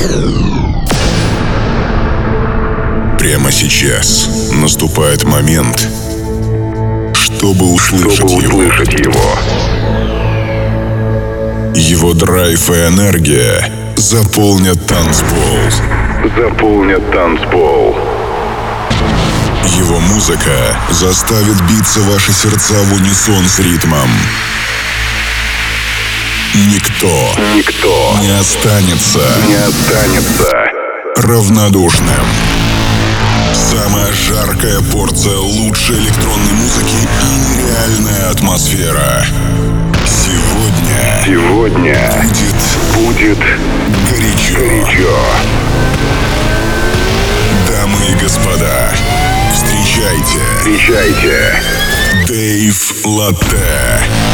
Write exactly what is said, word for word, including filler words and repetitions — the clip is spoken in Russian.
Прямо сейчас наступает момент, чтобы услышать, чтобы услышать его. его. Его драйв и энергия заполнят танцпол. Заполнят танцпол. Его музыка заставит биться ваши сердца в унисон с ритмом. Никто, Никто не останется, не останется равнодушным. Самая жаркая порция лучшей электронной музыки и нереальная атмосфера. Сегодня, Сегодня будет, будет горячо. горячо. Дамы и господа, встречайте, Встречайте Дэйв Латте.